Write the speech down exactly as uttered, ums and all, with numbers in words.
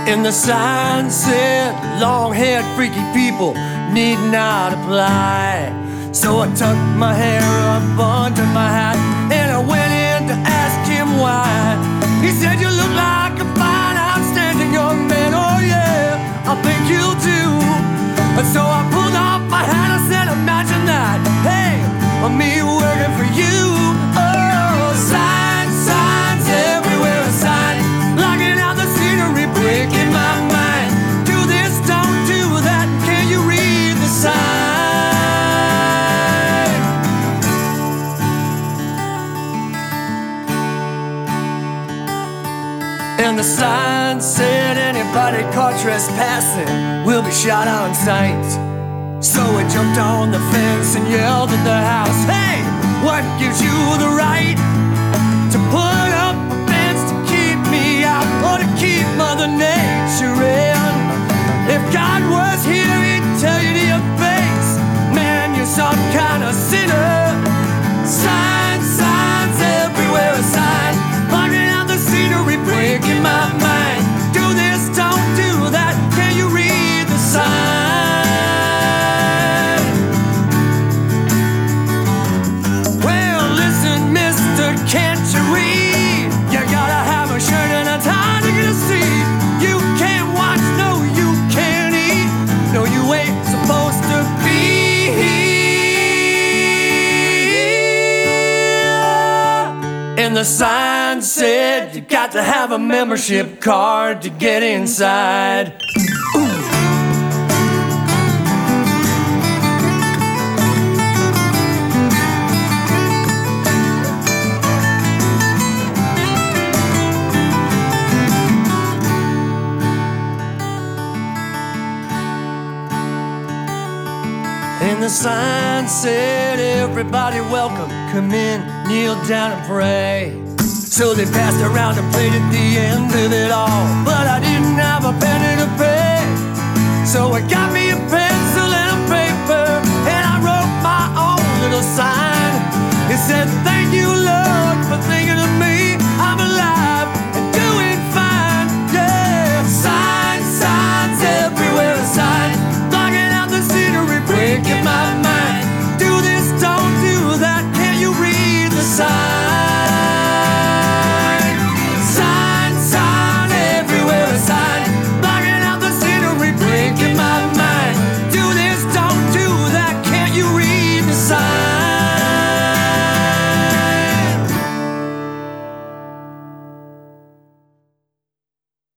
And the sign said, long-haired freaky people need not apply. So I tucked my hair up under my hat and I went in to ask him why. He said, you look like a fine, outstanding young man. Oh yeah, I think you do. And so I pulled off my hat, I said, imagine that. Hey, me working for you. Oh, signs, signs everywhere, a sign blocking out the scenery, breaking my mind. Do this, don't do that. Can you read the sign? And the sign said, anybody caught trespassing will be shot on sight. So I jumped on the fence and yelled at the house, hey, what gives you the right to put up a fence to keep me out or to keep Mother Nature in? If God was here, he'd tell you to your face, man, you're some kind of sinner. Signs, signs everywhere, a sign blocking out the scenery, breaking my mind. Do this, don't do that. Can you read the sign? Can't you read? You gotta have a shirt and a tie to get a seat. You can't watch, no, you can't eat. No, you ain't supposed to be here. And the sign said you got to have a membership card to get inside. Ooh. And the sign said, everybody welcome, come in, kneel down and pray. So they passed around a plate at the end of it all, but I didn't have a penny to pay. So I got me a pencil and a paper, and I wrote my own little sign. It said,